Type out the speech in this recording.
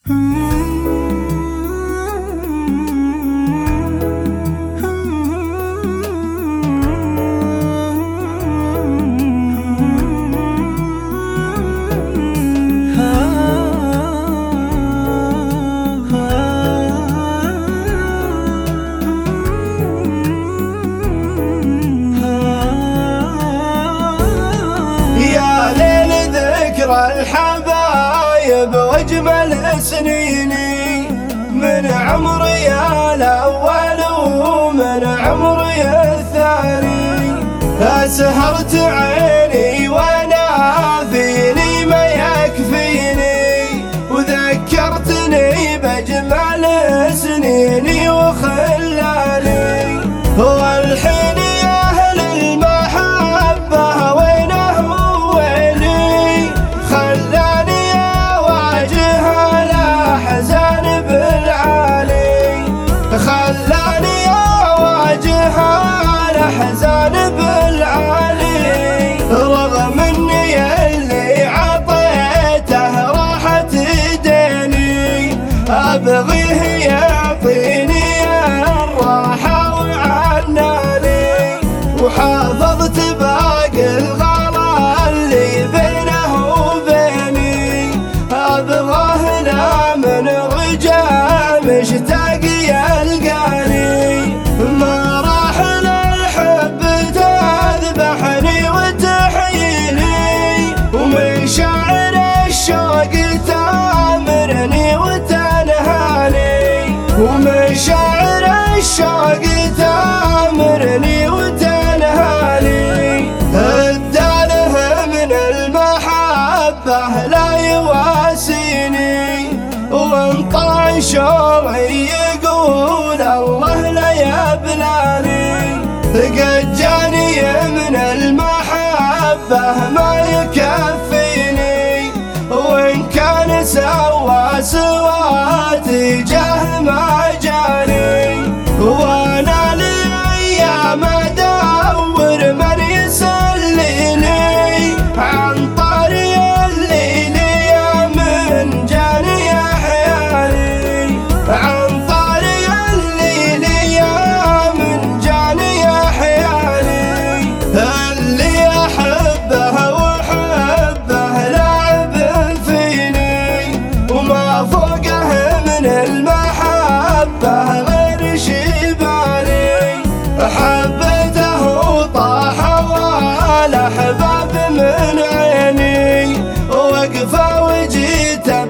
الحبايب واجمل سنيني من عمري الاول ومن عمري الثاني. سهرت عيني وانا فيني ما يكفيني، وذكرتني باجمل سنيني وخلاني. والحين يا اهل المحبه وينه ويلي، خلاني اواجه الاحزان بالعالي، خلاني اواجه الاحزان بالعالي. رغم اني اللي عطيته راحة ديني، ابغيه يعطيني الراحة وعناني. وحافظت باقي الغلا اللي بينه وبيني، ابغاه لا من رجع مشتاق يلقاني. ما راح للحب تذبحني وتحييني، ومشاعر الشوق تامرني وتنهاني، ومشاعر الشوق تامرني وتنهاني. الداله من المحبة لا يواسيني، وانطع شرعي يقول الله لا يبلاني. قد جاني من المحبة ما يكفيني، وإن كان سوى تجاه ما جاني. وانا لي ايام ادور من يسليني عن طريق الليل يا من جاني احياني، عن طريق الليل يا من جاني احياني. اللي احبه وحبه لعب فيني، وما فوقه من المحبة غير شيباني. حبيته وطاح والاحباب من عيني، وقفه وجيته